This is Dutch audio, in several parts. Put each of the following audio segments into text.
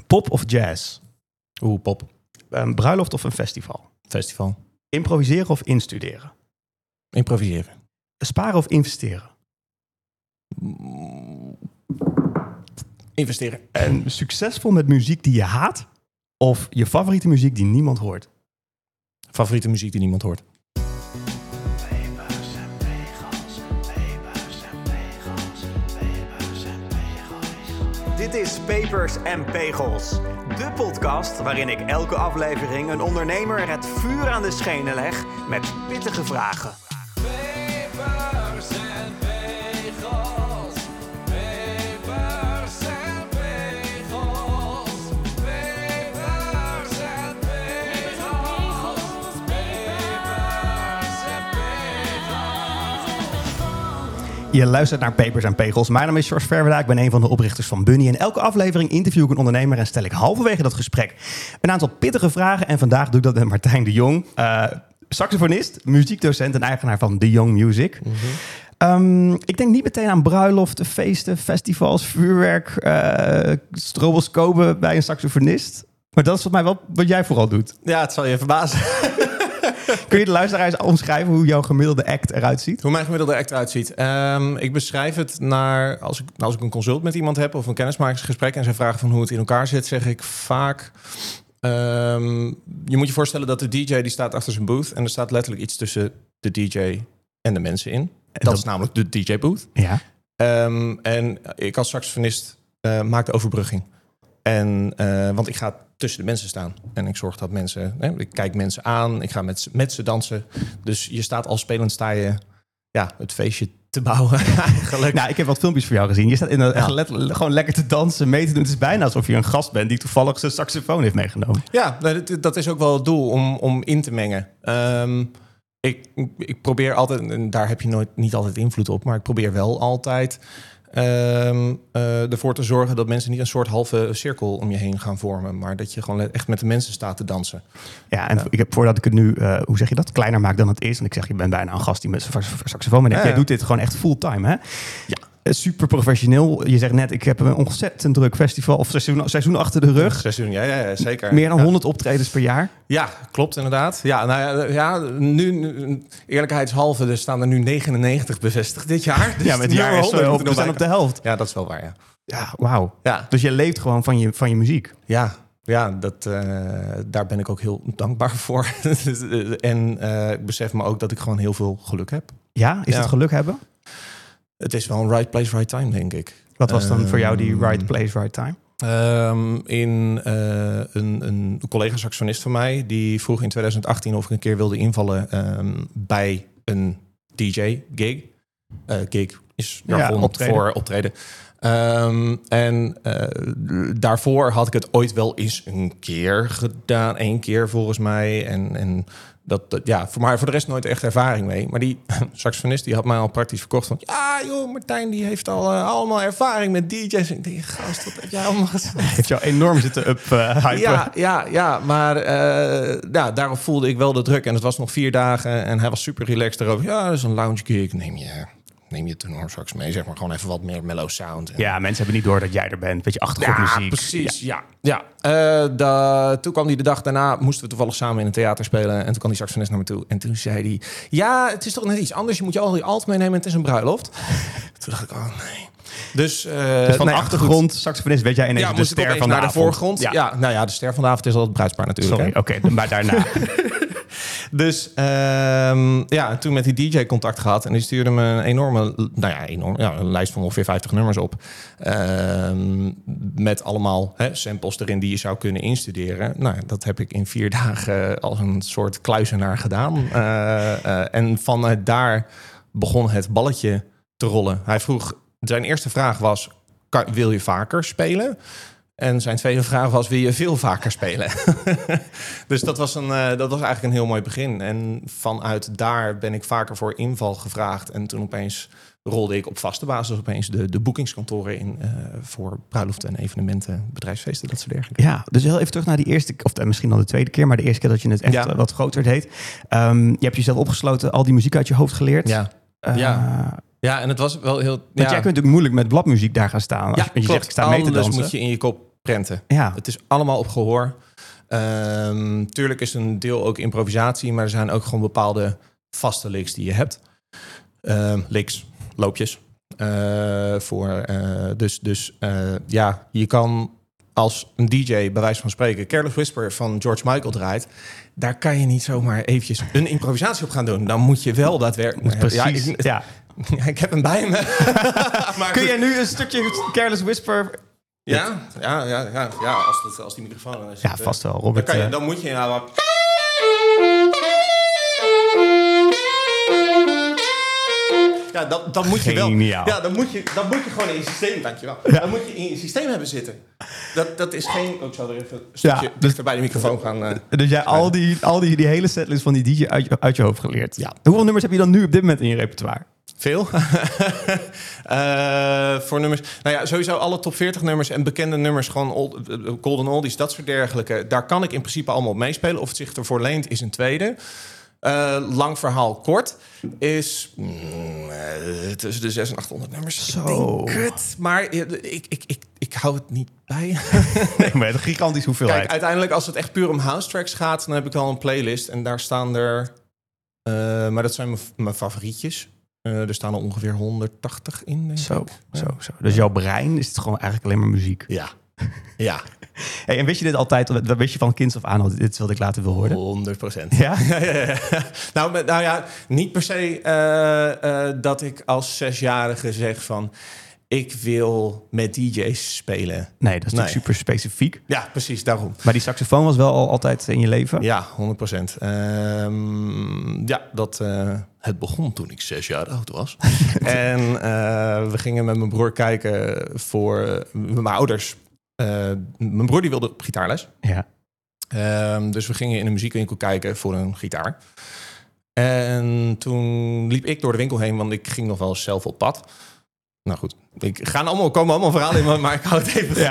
Pop of jazz? Pop. Een bruiloft of een festival? Festival. Improviseren of instuderen? Improviseren. Sparen of investeren? Investeren. En succesvol met muziek die je haat? Of je favoriete muziek die niemand hoort? Favoriete muziek die niemand hoort. Pepers en pegels, pepers en pegels, pepers en pegels. Dit is Pepers en Pegels, de podcast waarin ik elke aflevering een ondernemer het vuur aan de schenen leg met pittige vragen. Pepers en pegels, pepers en pegels, pepers en pegels, pepers en pegels. Je luistert naar Pepers en Pegels. Mijn naam is George Verweda. Ik ben een van de oprichters van Bunny. In elke aflevering interview ik een ondernemer en stel ik halverwege dat gesprek een aantal pittige vragen. En vandaag doe ik dat met Martijn de Jong, saxofonist, muziekdocent en eigenaar van The Young Music. Mm-hmm. Ik denk niet meteen aan bruiloften, feesten, festivals, vuurwerk, stroboscopen bij een saxofonist. Maar dat is volgens mij wel wat jij vooral doet. Ja, het zal je verbazen. Kun je de luisteraars omschrijven hoe jouw gemiddelde act eruit ziet? Hoe mijn gemiddelde act eruit ziet? Ik beschrijf het naar... Als ik een consult met iemand heb of een kennismakingsgesprek en ze vragen van hoe het in elkaar zit, zeg ik vaak... je moet je voorstellen dat de DJ die staat achter zijn booth en er staat letterlijk iets tussen de DJ en de mensen in. Dat is namelijk de DJ-booth. Ja. En ik als saxofonist maak de overbrugging. Want ik ga tussen de mensen staan. En ik zorg dat mensen... ik kijk mensen aan. Ik ga met ze dansen. Dus je staat als spelend het feestje te bouwen eigenlijk. Nou, ik heb wat filmpjes voor jou gezien. Je staat gewoon lekker te dansen, mee te doen. Het is bijna alsof je een gast bent die toevallig zijn saxofoon heeft meegenomen. Ja, dat is ook wel het doel om in te mengen. Ik probeer altijd, en daar heb je niet altijd invloed op, maar ik probeer wel altijd ervoor te zorgen dat mensen niet een soort halve cirkel om je heen gaan vormen, maar dat je gewoon echt met de mensen staat te dansen. Ja, en ik heb voordat ik het nu, hoe zeg je dat, kleiner maak dan het is. En ik zeg, je bent bijna een gast die met zijn saxofoon bent. Jij doet dit gewoon echt fulltime, hè? Ja. Super professioneel. Je zegt net, ik heb een ontzettend druk festival of seizoen achter de rug. Seizoen, ja, zeker. Meer dan 100 optredens per jaar. Ja, klopt inderdaad. Ja, nu eerlijkheidshalve, er staan er nu 99 bevestigd dit jaar. Dus ja, met het jaar is we zijn op de helft. Ja, dat is wel waar, ja. Ja, wauw. Ja. Dus je leeft gewoon van je muziek. Ja, daar ben ik ook heel dankbaar voor. En ik besef me ook dat ik gewoon heel veel geluk heb. Ja, is het geluk hebben? Het is wel een right place, right time, denk ik. Wat was dan voor jou die right place, right time? Een collega-saxofonist van mij, die vroeg in 2018 of ik een keer wilde invallen bij een DJ-gig. Gig is jargon voor optreden. Daarvoor had ik het ooit wel eens een keer gedaan. 1 keer volgens mij. En maar voor de rest nooit echt ervaring mee. Maar die saxofonist die had mij al praktisch verkocht van... Ja joh, Martijn die heeft al allemaal ervaring met DJ's. En ik denk, gast, wat heb jij allemaal gezegd? Heeft jou enorm zitten hypen. Ja, maar daarop voelde ik wel de druk. En het was nog 4 dagen en hij was super relaxed erover. Ja, dat is een lounge gig. Neem je tenorsax mee, zeg maar gewoon even wat meer mellow sound. Ja, mensen hebben niet door dat jij er bent. Beetje achtergrondmuziek. Ja, precies. Toen kwam hij de dag daarna, moesten we toevallig samen in een theater spelen. En toen kwam die saxofonist naar me toe. En toen zei hij, ja, het is toch net iets anders. Je moet je al die alt meenemen en het is een bruiloft. Toen dacht ik, oh nee. Dus van de achtergrond, saxofonist, weet jij ineens de ster van de naar avond. De voorgrond. Ja, de ster van de avond is al het bruidspaar natuurlijk. Sorry, oké, maar daarna... Dus toen met die DJ contact gehad. En die stuurde me een enorme een lijst van ongeveer 50 nummers op. Met allemaal samples erin die je zou kunnen instuderen. Nou, dat heb ik in 4 dagen als een soort kluizenaar gedaan. En vanuit daar begon het balletje te rollen. Hij vroeg, zijn eerste vraag was, wil je vaker spelen? En zijn tweede vraag was, wil je veel vaker spelen? Dus dat was eigenlijk een heel mooi begin. En vanuit daar ben ik vaker voor inval gevraagd. En toen opeens rolde ik op vaste basis de boekingskantoren in voor bruiloften en evenementen, bedrijfsfeesten, dat soort dergelijke. Ja, dus heel even terug naar die eerste, of misschien al de tweede keer, maar de eerste keer dat je het echt wat groter deed. Je hebt jezelf opgesloten, al die muziek uit je hoofd geleerd. Ja, en het was wel heel... Want jij kunt natuurlijk moeilijk met bladmuziek daar gaan staan. Als je zegt, ik sta mee te dansen. moet je in je kop prenten. Ja. Het is allemaal op gehoor. Tuurlijk is een deel ook improvisatie, maar er zijn ook gewoon bepaalde vaste licks die je hebt. Licks, loopjes. Je kan als een DJ bij wijze van spreken Careless Whisper van George Michael draait, daar kan je niet zomaar eventjes een improvisatie op gaan doen. Dan moet je wel daadwerkelijk... Precies, ja. Ik heb hem bij me. Maar kun jij nu een stukje Careless Whisper... Ja, als die microfoon is. Ja, vast wel, Robert. Dan moet je nou... Ja, dan moet je wel. Geniaal. Ja, dan moet je gewoon in je systeem. Dankjewel. Ja. Dan moet je in je systeem hebben zitten. Dat is geen. Ik zal er even een stukje dichter bij de microfoon gaan. Dus jij al die hele setlist van die DJ uit je hoofd geleerd. Ja. Hoeveel nummers heb je dan nu op dit moment in je repertoire? Veel. Voor nummers. Nou ja, sowieso alle top 40 nummers en bekende nummers, gewoon golden oldies, dat soort dergelijke. Daar kan ik in principe allemaal op meespelen. Of het zich ervoor leent, is een tweede. Lang verhaal kort is tussen de 600 en 800 nummers. Zo. Ik denk het, maar ik hou het niet bij. Nee, maar een gigantisch hoeveelheid. Kijk, uiteindelijk als het echt puur om house tracks gaat, dan heb ik al een playlist en daar staan er, maar dat zijn mijn favorietjes. Er staan er ongeveer 180 in. Denk Zo. ik. Dus jouw brein is het gewoon eigenlijk alleen maar muziek. Ja. Hey, en wist je dit altijd, wist je van kinds af aan, dit is wat ik later wil horen? 100%. Ja? Ja. Nou ja, niet per se dat ik als 6-jarige zeg van, ik wil met DJ's spelen. Nee, dat is natuurlijk super specifiek. Ja, precies, daarom. Maar die saxofoon was wel altijd in je leven? Ja, 100%. Het begon toen ik 6 jaar oud was. En we gingen met mijn broer kijken voor mijn ouders. Mijn broer die wilde op gitaarles. Ja. Dus we gingen in een muziekwinkel kijken voor een gitaar. En toen liep ik door de winkel heen, want ik ging nog wel eens zelf op pad. Nou goed, komen allemaal verhalen in, maar ik hou het even.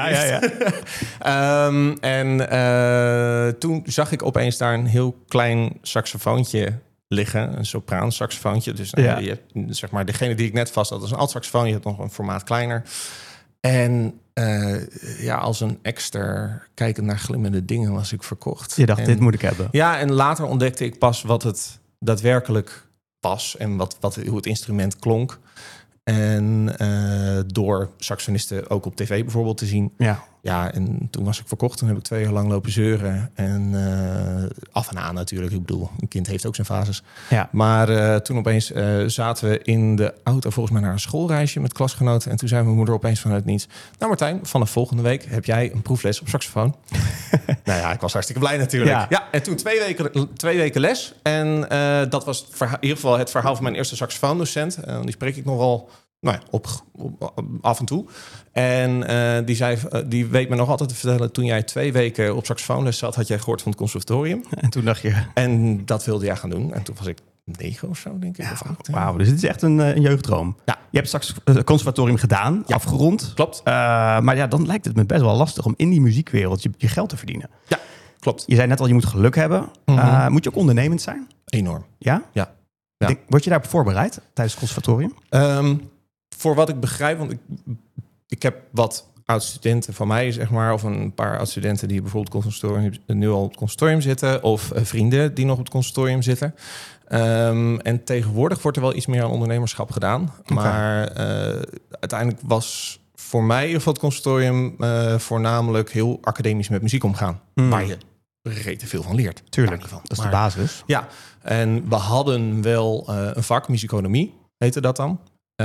Toen zag ik opeens daar een heel klein saxofoontje liggen, een sopraan saxofoontje. Dus je hebt, zeg maar, degene die ik net vast had, is een alt saxofoon. Je hebt nog een formaat kleiner. En als een extra kijkend naar glimmende dingen was ik verkocht. Je dacht, dit moet ik hebben. Ja, en later ontdekte ik pas wat het daadwerkelijk was en hoe het instrument klonk. En door saxofonisten ook op tv bijvoorbeeld te zien. Ja, en toen was ik verkocht. Toen heb ik 2 jaar lang lopen zeuren. En af en aan natuurlijk. Ik bedoel, een kind heeft ook zijn fases. Ja. Maar toen opeens zaten we in de auto volgens mij naar een schoolreisje met klasgenoten. En toen zei mijn moeder opeens vanuit niets: nou Martijn, vanaf volgende week heb jij een proefles op saxofoon. Nou ja, ik was hartstikke blij natuurlijk. Ja, en toen 2 weken les. En dat was in ieder geval het verhaal van mijn eerste saxofoondocent. Die spreek ik nog wel af en toe. En die weet me nog altijd te vertellen, toen jij 2 weken op saxofoonles zat, had jij gehoord van het conservatorium. En toen dacht je... En dat wilde jij gaan doen. En toen was ik 9 of zo, denk ik. Ja, of 8, wauw, dus het is echt een jeugddroom. Ja. Je hebt straks het conservatorium gedaan, afgerond. Klopt. Maar ja, dan lijkt het me best wel lastig om in die muziekwereld je geld te verdienen. Ja, klopt. Je zei net al, je moet geluk hebben. Moet je ook ondernemend zijn? Enorm. Ja? Ja. Word je daarop voorbereid tijdens het conservatorium? Voor wat ik begrijp, want ik heb wat oud-studenten van mij, zeg maar, of een paar oud-studenten die bijvoorbeeld nu al op het conservatorium zitten, of vrienden die nog op het conservatorium zitten. En tegenwoordig wordt er wel iets meer aan ondernemerschap gedaan. Okay. Maar uiteindelijk was voor mij of het conservatorium voornamelijk heel academisch met muziek omgaan. Waar je rete veel van leert. Tuurlijk, dat is de basis. Ja, en we hadden wel een vak, muziekonomie heette dat dan.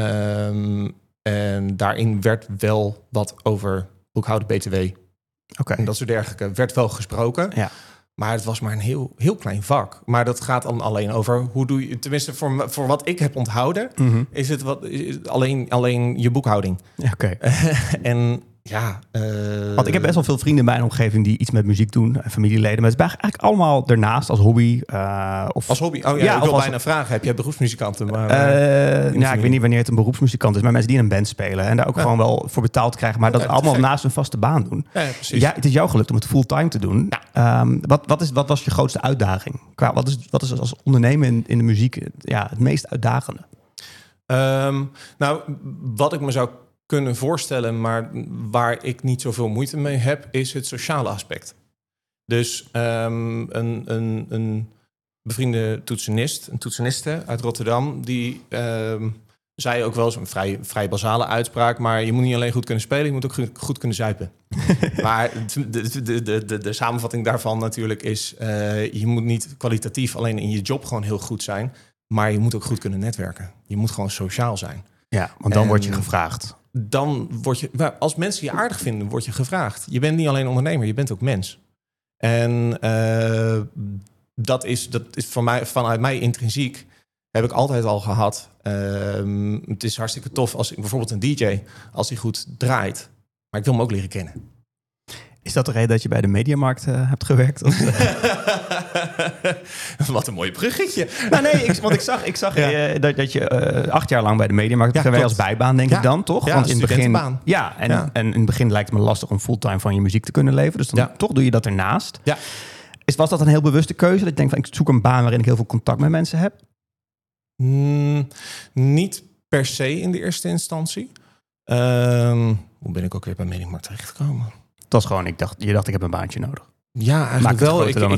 En daarin werd wel wat over boekhouden, BTW. En dat soort dergelijke werd wel gesproken. Ja. Maar het was maar een heel, heel klein vak. Maar dat gaat dan alleen over hoe doe je... Tenminste, voor wat ik heb onthouden... is het alleen je boekhouding. Oké. En ja... Want ik heb best wel veel vrienden in mijn omgeving die iets met muziek doen. Familieleden. Maar het is eigenlijk allemaal daarnaast als hobby. Als hobby? Oh ja, ik wil bijna vragen. Heb jij beroepsmuzikanten? Ik weet niet wanneer het een beroepsmuzikant is. Maar mensen die in een band spelen. En daar ook gewoon wel voor betaald krijgen. Maar dat allemaal naast een vaste baan doen. Ja, precies. Ja, het is jou gelukt om het fulltime te doen. Ja. Wat was je grootste uitdaging? Wat is als ondernemer in de muziek het meest uitdagende? Nou, wat ik me zou kunnen voorstellen, maar waar ik niet zoveel moeite mee heb, is het sociale aspect. Dus een bevriende toetsenist, een toetseniste uit Rotterdam, die zei ook wel eens een vrij basale uitspraak, maar je moet niet alleen goed kunnen spelen, je moet ook goed kunnen zuipen. Maar de samenvatting daarvan natuurlijk is, je moet niet kwalitatief alleen in je job gewoon heel goed zijn, maar je moet ook goed kunnen netwerken. Je moet gewoon sociaal zijn. Ja, want dan word je gevraagd. Dan word je, als mensen je aardig vinden, word je gevraagd. Je bent niet alleen ondernemer, je bent ook mens. En dat is voor mij, vanuit mij intrinsiek, heb ik altijd al gehad. Het is hartstikke tof als ik bijvoorbeeld een DJ, als hij goed draait. Maar ik wil hem ook leren kennen. Is dat de reden dat je bij de Mediamarkt hebt gewerkt? Wat een mooi bruggetje. Nou nee, want ik zag dat je 8 jaar lang bij de Mediamarkt hebt gewerkt als bijbaan, denk ik dan, toch? Ja, want in het begin, en in het begin lijkt het me lastig om fulltime van je muziek te kunnen leven. Dus dan toch doe je dat ernaast. Ja. Was dat een heel bewuste keuze? Dat je denkt van, ik zoek een baan waarin ik heel veel contact met mensen heb? Niet per se in de eerste instantie. Hoe ben ik ook weer bij Mediamarkt terechtgekomen? Dat was gewoon, je dacht ik heb een baantje nodig. Ja, eigenlijk wel.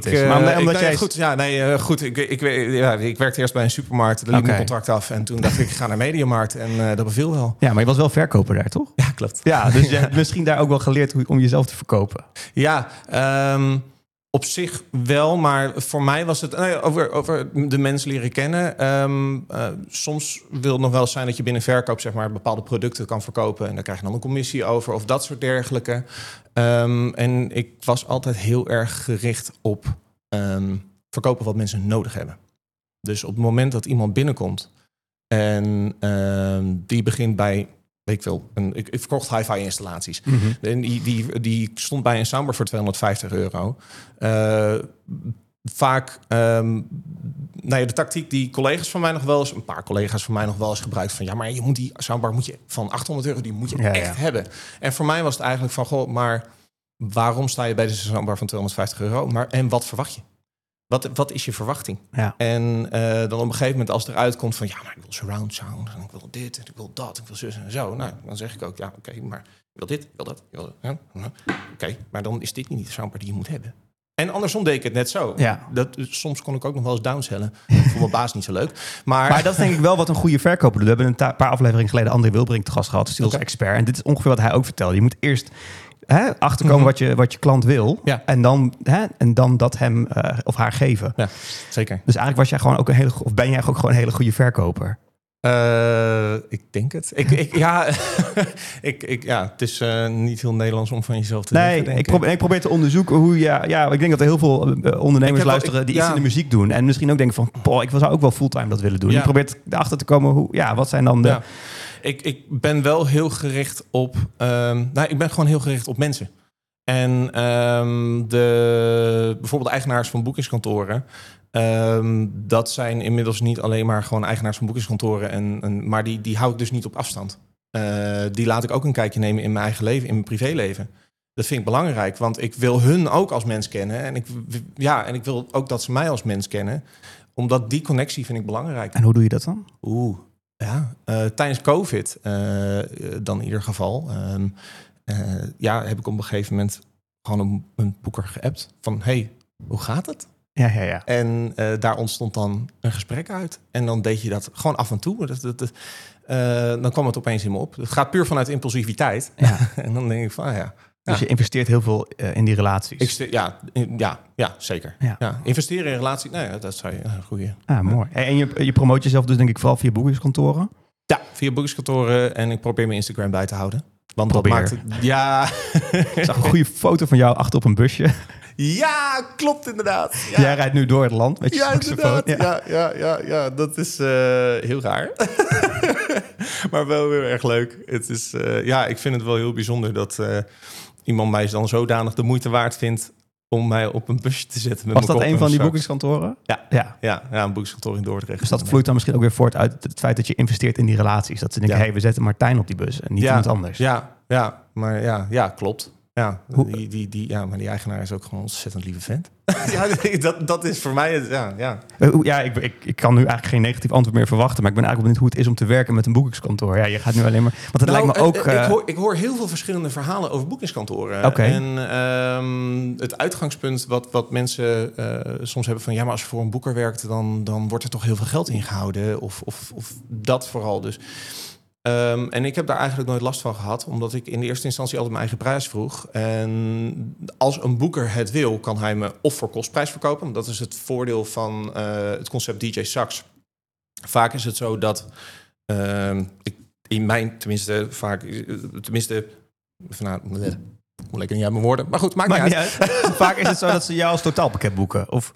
Goed. Ik werkte eerst bij een supermarkt. Daar liep mijn contract af. En toen dacht ik ga naar Mediamarkt. En dat beviel wel. Ja, maar je was wel verkoper daar, toch? Ja, klopt. Ja, dus je hebt misschien daar ook wel geleerd om jezelf te verkopen. Ja, op zich wel. Maar voor mij was het over de mensen leren kennen. Soms wil het nog wel zijn dat je binnen verkoop zeg maar bepaalde producten kan verkopen. En daar krijg je dan een commissie over of dat soort dergelijke. En ik was altijd heel erg gericht op verkopen wat mensen nodig hebben. Dus op het moment dat iemand binnenkomt en die begint bij, weet ik veel, ik verkocht hi-fi installaties. Mm-hmm. En die stond bij een soundbar voor €250. Vaak, de tactiek die collega's van mij nog wel eens, een paar collega's van mij nog wel eens gebruikt van, ja, maar je moet die soundbar van €800, die moet je echt hebben. En voor mij was het eigenlijk van, goh, maar waarom sta je bij deze soundbar van €250? Maar en wat verwacht je? Wat is je verwachting? Ja. En dan op een gegeven moment als het eruit komt van, ja, maar ik wil surround sound en ik wil dit en ik wil dat, ik wil zus en zo. Nou, dan zeg ik ook, ja, oké, maar ik wil dit, ik wil dat, ik wil dat. Ja. Oké, maar dan is dit niet de soundbar die je moet hebben. En andersom deed ik het net zo. Ja. Soms kon ik ook nog wel eens downsellen. Voor mijn baas niet zo leuk. Maar dat is denk ik wel wat een goede verkoper doet. We hebben een paar afleveringen geleden André Wilbrink te gast gehad, sales expert. En dit is ongeveer wat hij ook vertelde. Je moet eerst achterkomen wat je klant wil. Ja. En dan dat hem of haar geven. Ja, zeker. Dus eigenlijk was jij gewoon ook ben jij ook gewoon een hele goede verkoper? Ik denk het. Het is niet heel Nederlands om van jezelf te denken. Ik probeer te onderzoeken hoe je... Ja, ik denk dat er heel veel ondernemers luisteren die iets in de muziek doen. En misschien ook denken van, ik zou ook wel fulltime dat willen doen. Ja. Je probeert erachter te komen, wat zijn dan de... Ja. Ik ben wel heel gericht op... ik ben gewoon heel gericht op mensen. En bijvoorbeeld de eigenaars van boekingskantoren... dat zijn inmiddels niet alleen maar gewoon eigenaars van boekingskantoren. Maar die hou ik dus niet op afstand. Die laat ik ook een kijkje nemen in mijn eigen leven, in mijn privéleven. Dat vind ik belangrijk, want ik wil hun ook als mens kennen. En ik wil ook dat ze mij als mens kennen. Omdat die connectie vind ik belangrijk. En hoe doe je dat dan? Tijdens COVID dan in ieder geval... heb ik op een gegeven moment gewoon een boeker geappt. Van, hey, hoe gaat het? Ja. En daar ontstond dan een gesprek uit. En dan deed je dat gewoon af en toe. Dan kwam het opeens in me op. Het gaat puur vanuit impulsiviteit. Ja. En dan denk ik van, Dus je investeert heel veel in die relaties? Ja, zeker. Ja. Investeren in relaties, dat zou je een goede. Mooi. En je promoot jezelf dus denk ik vooral via boekingskantoren? Ja, via boekingskantoren. En ik probeer mijn Instagram bij te houden. Want dat maakt het... Ja. Ik zag een goede foto van jou achter op een busje. Ja, klopt inderdaad. Ja. Jij rijdt nu door het land met je saxofoon. Ja, dat is heel raar. Maar wel heel erg leuk. Het is, ik vind het wel heel bijzonder dat iemand mij dan zodanig de moeite waard vindt om mij op een busje te zetten. Was dat een van die boekingskantoren? Ja, een boekingskantoor in Dordrecht. Dus dat vloeit dan misschien ook weer voort uit het feit dat je investeert in die relaties. Dat ze denken, we zetten Martijn op die bus en niet iemand anders. Maar klopt. Ja, maar die eigenaar is ook gewoon een ontzettend lieve vent. dat is voor mij het, Ik kan nu eigenlijk geen negatief antwoord meer verwachten, maar ik ben eigenlijk benieuwd hoe het is om te werken met een boekingskantoor. Ja, je gaat nu alleen maar... Want het lijkt me ook... Ik hoor heel veel verschillende verhalen over boekingskantoren. Okay. En het uitgangspunt wat mensen soms hebben van... ja, maar als je voor een boeker werkt, dan wordt er toch heel veel geld ingehouden. Of dat vooral dus. En ik heb daar eigenlijk nooit last van gehad, omdat ik in de eerste instantie altijd mijn eigen prijs vroeg. En als een boeker het wil, kan hij me of voor kostprijs verkopen. Dat is het voordeel van het concept DJ Sax. Vaak is het zo dat lekker niet uit mijn woorden. Maar goed, maakt niet uit. Vaak is het zo dat ze jou als totaalpakket boeken? Of?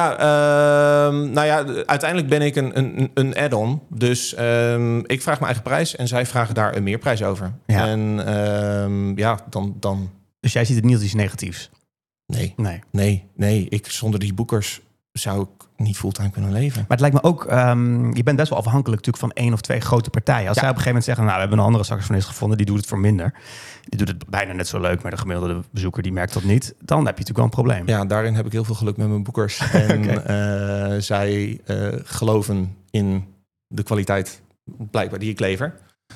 Uiteindelijk ben ik een add-on. Dus ik vraag mijn eigen prijs en zij vragen daar een meerprijs over. Ja. En dan... Dus jij ziet het niet als iets negatiefs? Nee. Zonder die boekers zou ik niet fulltime kunnen leven. Maar het lijkt me ook... je bent best wel afhankelijk natuurlijk van 1 of 2 grote partijen. Als zij op een gegeven moment zeggen... nou, we hebben een andere saxofonist gevonden, die doet het voor minder. Die doet het bijna net zo leuk, maar de gemiddelde bezoeker die merkt dat niet. Dan heb je natuurlijk wel een probleem. Ja, daarin heb ik heel veel geluk met mijn boekers. En zij geloven in de kwaliteit blijkbaar die ik lever.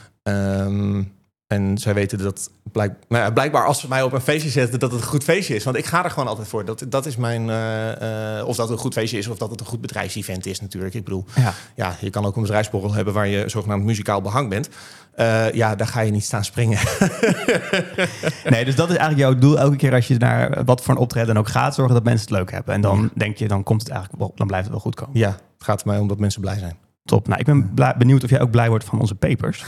En zij weten dat blijkbaar als ze mij op een feestje zetten, dat het een goed feestje is. Want ik ga er gewoon altijd voor. Dat is mijn... of dat het een goed feestje is of dat het een goed bedrijfsevent is natuurlijk. Ik bedoel, je kan ook een bedrijfsborrel hebben waar je zogenaamd muzikaal behang bent. Daar ga je niet staan springen. Nee, dus dat is eigenlijk jouw doel. Elke keer als je naar wat voor een optreden ook gaat, zorgen dat mensen het leuk hebben. En dan denk je, dan komt het eigenlijk wel, dan blijft het wel goed komen. Ja, het gaat mij om dat mensen blij zijn. Top. Nou, ik ben benieuwd of jij ook blij wordt van onze papers.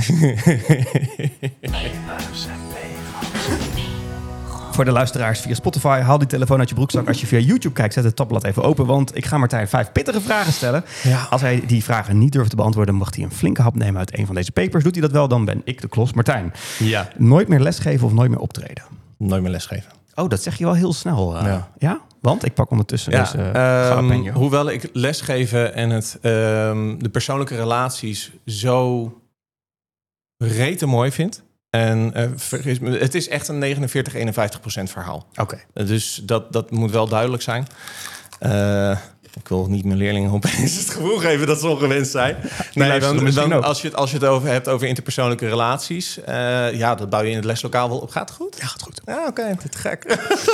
Voor de luisteraars via Spotify, haal die telefoon uit je broekzak. Als je via YouTube kijkt, zet het tabblad even open. Want ik ga Martijn 5 pittige vragen stellen. Ja. Als hij die vragen niet durft te beantwoorden, mag hij een flinke hap nemen uit een van deze papers. Doet hij dat wel, dan ben ik de klos. Martijn, nooit meer lesgeven of nooit meer optreden? Nooit meer lesgeven. Oh, dat zeg je wel heel snel. Ja? Want ik pak ondertussen deze jalapeno. Hoewel ik lesgeven en de persoonlijke relaties zo rete mooi vind. En het is echt een 49-51% verhaal. Oké. Dus dat moet wel duidelijk zijn. Ik wil niet mijn leerlingen opeens het gevoel geven dat ze ongewenst zijn. Nee, dan als je het over hebt over interpersoonlijke relaties. Dat bouw je in het leslokaal wel op. Gaat het goed? Ja, gaat goed. Ja, oké. Te gek.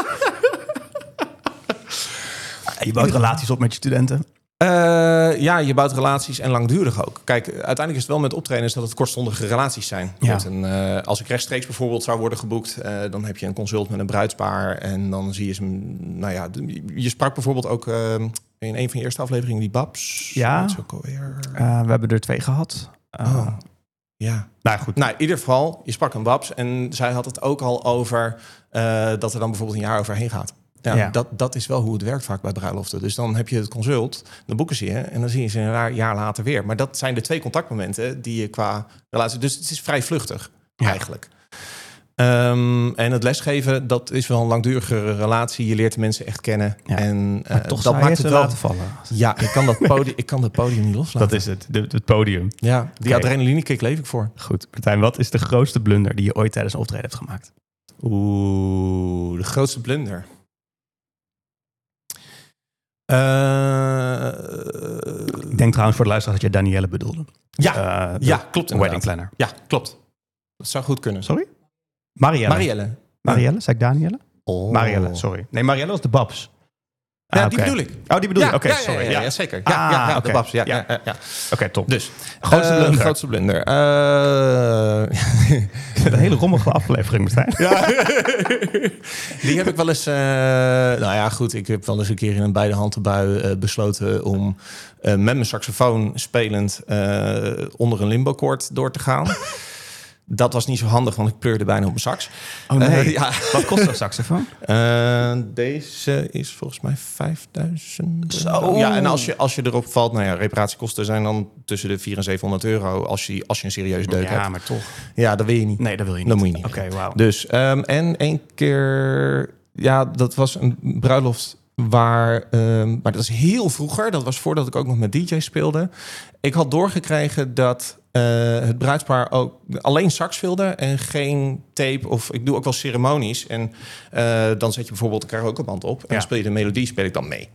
Je bouwt relaties op met je studenten. Je bouwt relaties en langdurig ook. Kijk, uiteindelijk is het wel met optredens dat het kortstondige relaties zijn. Ja. Als ik rechtstreeks bijvoorbeeld zou worden geboekt, dan heb je een consult met een bruidspaar en dan zie je ze. Je sprak bijvoorbeeld ook in een van je eerste afleveringen die Babs. Ja. We hebben er 2 gehad. Ja. Nou goed. Nou, in ieder geval, je sprak een Babs en zij had het ook al over dat er dan bijvoorbeeld een jaar overheen gaat. Ja. Dat is wel hoe het werkt vaak bij bruiloften. Dus dan heb je het consult, dan boeken ze je en dan zie je ze een jaar later weer. Maar dat zijn de 2 contactmomenten die je qua relatie... Dus het is vrij vluchtig eigenlijk. En het lesgeven, dat is wel een langdurige relatie. Je leert de mensen echt kennen. Ja. En toch dat maakt het wel laten vallen. Ja, ik kan dat podium niet loslaten. Dat is het podium. Ja, die adrenaline kick leef ik voor. Goed. Martijn, wat is de grootste blunder die je ooit tijdens een optreden hebt gemaakt? De grootste blunder. Ik denk trouwens voor de luisteraar dat je Danielle bedoelde. Klopt. Een wedding planner. Ja, klopt. Dat zou goed kunnen. Sorry? Marielle. Marielle, zei ik Danielle? Oh. Marielle, sorry. Nee, Marielle was de Babs. Ja, die bedoel ik. Oh, die bedoel je? Oké, sorry. Ja, zeker. Ja, okay. De Babs. Ja. Oké, top. Dus, grootste blunder. Een hele rommelige aflevering, Martijn. Ja. Die heb ik wel eens... ik heb wel eens een keer in een beide handen bui besloten om met mijn saxofoon spelend onder een limbo-koord door te gaan. Dat was niet zo handig, want ik pleurde bijna op mijn sax. Oh nee. Wat kost een saxofoon? Deze is volgens mij 5.000. Zo. Ja, en als je erop valt, reparatiekosten zijn dan tussen de 400 en 700 euro als je een serieus deuk hebt. Ja, maar toch. Ja, dat wil je niet. Nee, dat wil je niet. Dat moet je niet. Oké, wauw. Dus, en 1 keer, dat was een bruiloft waar, maar dat is heel vroeger. Dat was voordat ik ook nog met DJ speelde. Ik had doorgekregen dat het bruidspaar ook alleen sax wilde en geen tape. Of ik doe ook wel ceremonies. En dan zet je bijvoorbeeld een karaokeband op. En dan speel je de melodie, speel ik dan mee.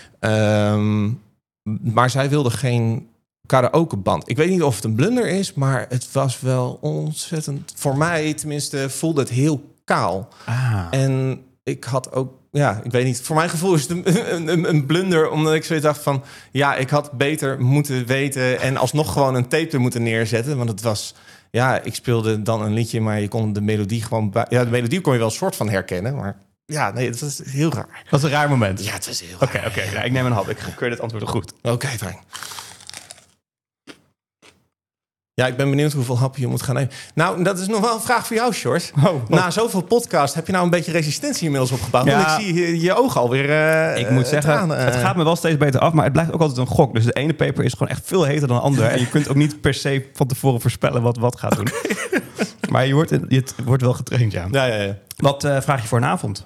Maar zij wilde geen karaokeband. Ik weet niet of het een blunder is, maar het was wel ontzettend... Voor mij tenminste voelde het heel kaal. En ik had ook... Ja, ik weet niet. Voor mijn gevoel is het een blunder, omdat ik zo dacht van... Ja, ik had beter moeten weten en alsnog gewoon een tape er moeten neerzetten. Want het was... Ja, ik speelde dan een liedje, maar je kon de melodie gewoon... Ja, de melodie kon je wel een soort van herkennen, maar... Ja, nee, het was heel raar. Dat was een raar moment. Ja, het was heel raar. Oké. Ja, ik neem een hap. Ik keur dit antwoord goed. Oké, fijn. Ja, ik ben benieuwd hoeveel happen je moet gaan nemen. Nou, dat is nog wel een vraag voor jou, Sjors. Na zoveel podcast heb je nou een beetje resistentie inmiddels opgebouwd? Ja. Want ik zie je ogen alweer ik moet zeggen, het gaat me wel steeds beter af, maar het blijft ook altijd een gok. Dus de ene paper is gewoon echt veel heter dan de andere. En je kunt ook niet per se van tevoren voorspellen wat gaat doen. Maar je wordt wel getraind, ja. Ja. Wat vraag je voor een avond?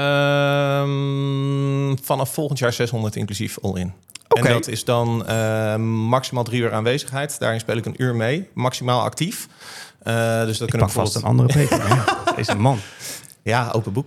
Vanaf volgend jaar 600 inclusief all-in. Okay. En dat is dan maximaal 3 uur aanwezigheid. Daarin speel ik een uur mee. Maximaal actief. Dus dat kunnen we vast een andere paper. Ja, deze man. Ja, open boek.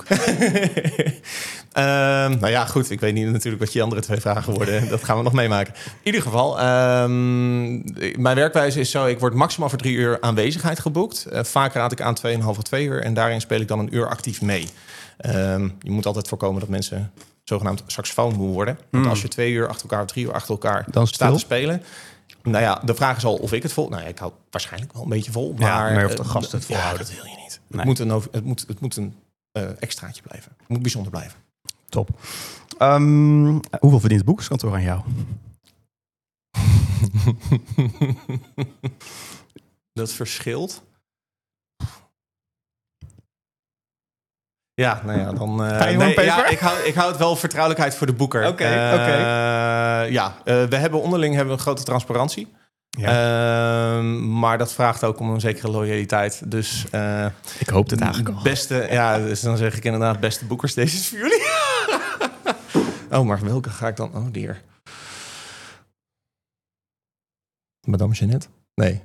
Nou ja, goed. Ik weet niet natuurlijk wat je andere 2 vragen worden. Dat gaan we nog meemaken. In ieder geval, mijn werkwijze is zo... Ik word maximaal voor 3 uur aanwezigheid geboekt. Vaak raad ik aan 2,5 of 2 uur. En daarin speel ik dan een uur actief mee. Je moet altijd voorkomen dat mensen... zogenaamd saxofoonmoe worden. Want als je 2 uur achter elkaar of 3 uur achter elkaar dan staat te spelen... Nou ja, de vraag is al of ik het vol... Nou ja, ik hou waarschijnlijk wel een beetje vol. Maar of de gasten het volhouden. dat wil je niet. Nee. Het moet een extraatje blijven. Het moet bijzonder blijven. Top. Hoeveel verdient het boekerskantoor aan jou? Dat verschilt. Ja, nou ja, dan... ik hou het wel vertrouwelijkheid voor de boeker. Oké. We hebben een grote transparantie. Ja. Maar dat vraagt ook om een zekere loyaliteit. Dus... ik hoop het eigenlijk al. Dus dan zeg ik inderdaad, beste boekers, deze is voor jullie. Oh, maar welke ga ik dan... Oh, dear. Madame Jeannette? Nee.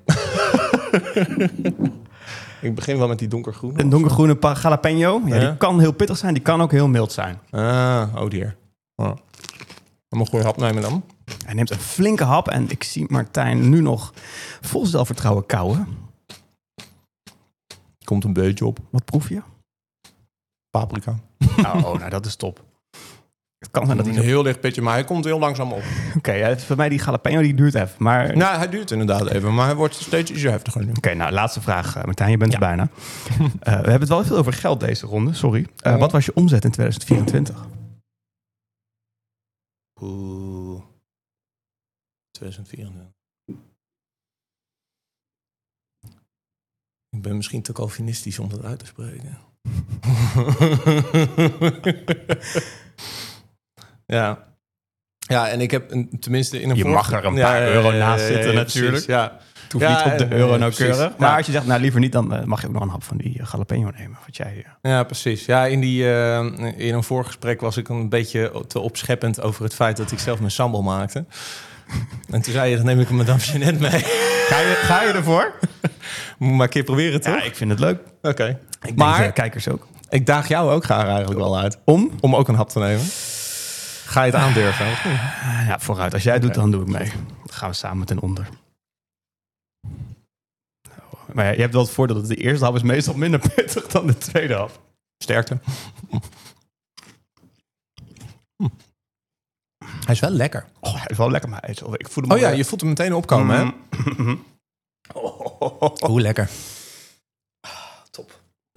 Ik begin wel met die donkergroene. Een donkergroene jalapeno. Ja, die kan heel pittig zijn, die kan ook heel mild zijn. Oh dear. Dan mag ik goede hap nemen dan. Hij neemt een flinke hap en ik zie Martijn nu nog vol zelfvertrouwen kauwen. Komt een beetje op. Wat proef je? Paprika. Nou, dat is top. Het kan zijn dat hij een heel licht pitje, maar hij komt heel langzaam op. Oké, voor mij die jalapeno die duurt even. Maar... Nou, hij duurt inderdaad even, maar hij wordt steeds iets heftiger nu. Oké, nou, laatste vraag. Martijn, je bent er bijna. We hebben het wel veel over geld deze ronde, sorry. Wat was je omzet in 2024? 2024. Ik ben misschien te Calvinistisch om dat uit te spreken. Ja, en ik heb tenminste in een... Je mag er een paar euro naast zitten natuurlijk. Precies, ja. Het hoeft niet op de euro nauwkeurig. Precies. Maar als je zegt, nou liever niet, dan mag je ook nog een hap van die jalapeno nemen. Wat jij... Ja, precies. Ja, in een voorgesprek was ik een beetje te opscheppend over het feit dat ik zelf mijn sambal maakte. En toen zei je, dan neem ik een Madame Jeannette mee. Ga je ervoor? Moet maar een keer proberen, toch? Ja, ik vind het leuk. Oké. Maar denk, kijkers ook. Ik daag jou ook graag eigenlijk wel uit. Om ook een hap te nemen. Ga je het aandurven? Ja, vooruit. Als jij het doet, dan doe ik mee. Dan gaan we samen ten onder. Maar ja, je hebt wel het voordeel dat de eerste hap is meestal minder pittig dan de tweede hap. Sterkte. Hij is wel lekker. Oh, hij is wel lekker, maar ik voel hem je voelt hem meteen opkomen, hè? Hoe lekker. Top.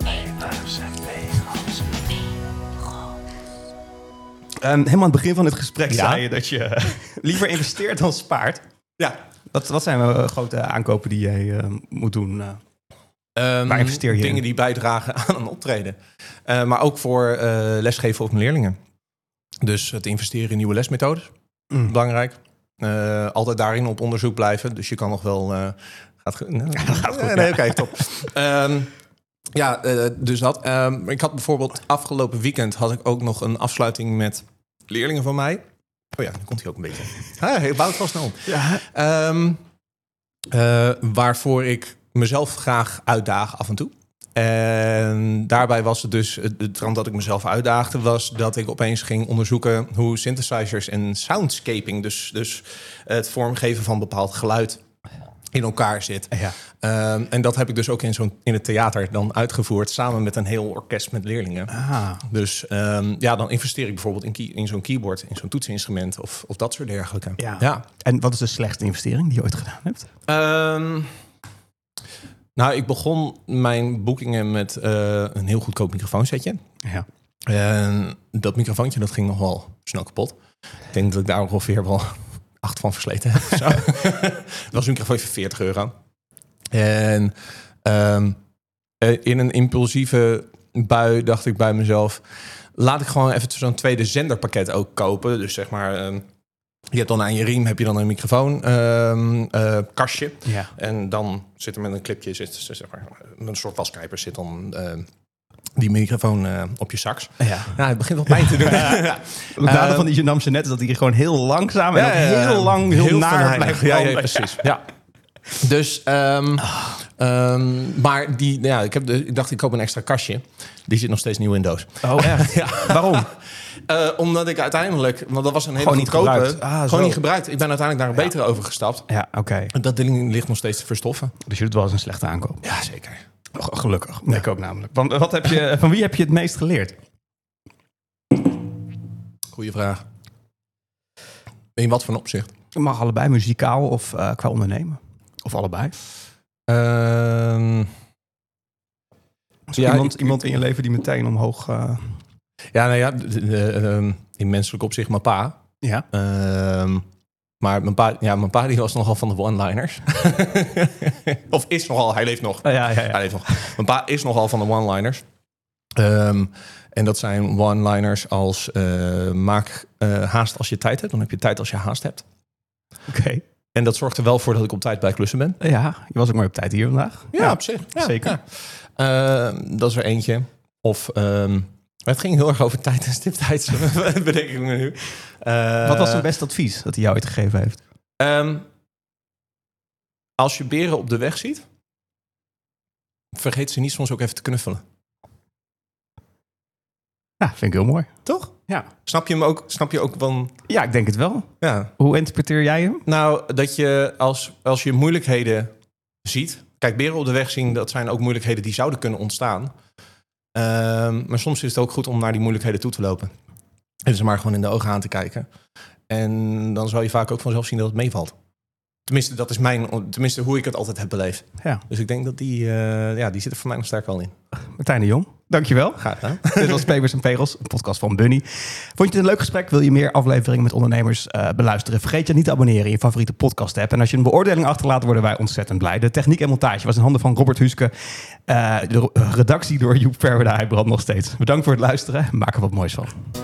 Helemaal aan het begin van het gesprek zei je dat je liever investeert dan spaart. Ja. Wat zijn grote aankopen die jij moet doen? Waar investeer je dingen in? die bijdragen aan een optreden. Maar ook voor lesgeven op leerlingen. Dus het investeren in nieuwe lesmethodes. Belangrijk. Altijd daarin op onderzoek blijven. Dus je kan nog wel... gaat goed. Oké, top. Dus dat. Ik had bijvoorbeeld afgelopen weekend had ik ook nog een afsluiting met leerlingen van mij. Oh ja, dan komt hij ook een beetje. Hij bouwt wel snel. Ja. Waarvoor ik mezelf graag uitdaag af en toe. En daarbij was het dus, het trant dat ik mezelf uitdaagde, was dat ik opeens ging onderzoeken hoe synthesizers en soundscaping, dus het vormgeven van bepaald geluid, in elkaar zit. Ja. En dat heb ik dus ook in het theater dan uitgevoerd, samen met een heel orkest met leerlingen. Dus dan investeer ik bijvoorbeeld in zo'n keyboard, in zo'n toetsinstrument of dat soort dergelijke. Ja. En wat is de slechtste investering die je ooit gedaan hebt? Ik begon mijn boekingen met een heel goedkoop microfoonsetje. Ja. En dat microfoontje, dat ging nog wel snel kapot. Ik denk dat ik daar ongeveer wel 8 van versleten heb. Zo. Dat was een microfoon voor €40. En in een impulsieve bui dacht ik bij mezelf, laat ik gewoon even zo'n tweede zenderpakket ook kopen. Dus zeg maar, je hebt dan aan je riem heb je dan een microfoon kastje. Ja. En dan zit er met een clipje, zeg maar, met een soort wasknijper zit dan die microfoon op je sax. Ja, het begint wel pijn te doen. Het nadeel van die Janamse net is dat hij gewoon heel langzaam en ook heel lang, heel naar blijft. Ja, precies. Ja. Dus, maar ik dacht, ik koop een extra kastje. Die zit nog steeds niet in Windows. Oh, echt? Ja. Waarom? Omdat ik uiteindelijk, want dat was een hele Gewoon niet goedkope, gebruikt. gewoon niet gebruikt. Ik ben uiteindelijk naar een betere overgestapt. Ja, oké. En dat ding ligt nog steeds te verstoffen. Dus het was een slechte aankoop. Ja, zeker. Gelukkig. Ja. Ik ook namelijk. Want van wie heb je het meest geleerd? Goeie vraag. In wat voor opzicht? Het mag allebei, muzikaal of qua ondernemen. Of allebei. Iemand in je leven die meteen omhoog... in menselijk opzicht mijn pa. Ja. Maar mijn pa die was nogal van de one-liners. Of is nogal, hij leeft nog. Ja. Hij leeft nog. Mijn pa is nogal van de one-liners. En dat zijn one-liners als maak haast als je tijd hebt. Dan heb je tijd als je haast hebt. Oké. En dat zorgt er wel voor dat ik op tijd bij klussen ben. Ja, je was ook maar op tijd hier vandaag. Ja, op zich. Ja, zeker. Ja. Dat is er eentje. Of... het ging heel erg over tijd en stiptheid, bedenk ik me nu. Wat was zijn beste advies dat hij jou ooit gegeven heeft? Als je beren op de weg ziet, vergeet ze niet soms ook even te knuffelen. Ja, vind ik heel mooi. Toch? Ja. Snap je hem ook? Snap je ook van... Ja, ik denk het wel. Ja. Hoe interpreteer jij hem? Nou, dat je als je moeilijkheden ziet... Kijk, beren op de weg zien, dat zijn ook moeilijkheden die zouden kunnen ontstaan... maar soms is het ook goed om naar die moeilijkheden toe te lopen. En ze maar gewoon in de ogen aan te kijken. En dan zal je vaak ook vanzelf zien dat het meevalt. Tenminste, dat is tenminste hoe ik het altijd heb beleefd. Ja. Dus ik denk dat die zit er voor mij nog sterk wel in. Martijn de Jong, dankjewel. Graag gedaan. Dit was Papers en Pegels, een podcast van Bunny. Vond je het een leuk gesprek? Wil je meer afleveringen met ondernemers beluisteren? Vergeet je niet te abonneren in je favoriete podcast app. En als je een beoordeling achterlaat, worden wij ontzettend blij. De techniek en montage was in handen van Robert Huske. De redactie door Joep Verwerda. Hij brandt nog steeds. Bedankt voor het luisteren. Maak er wat moois van.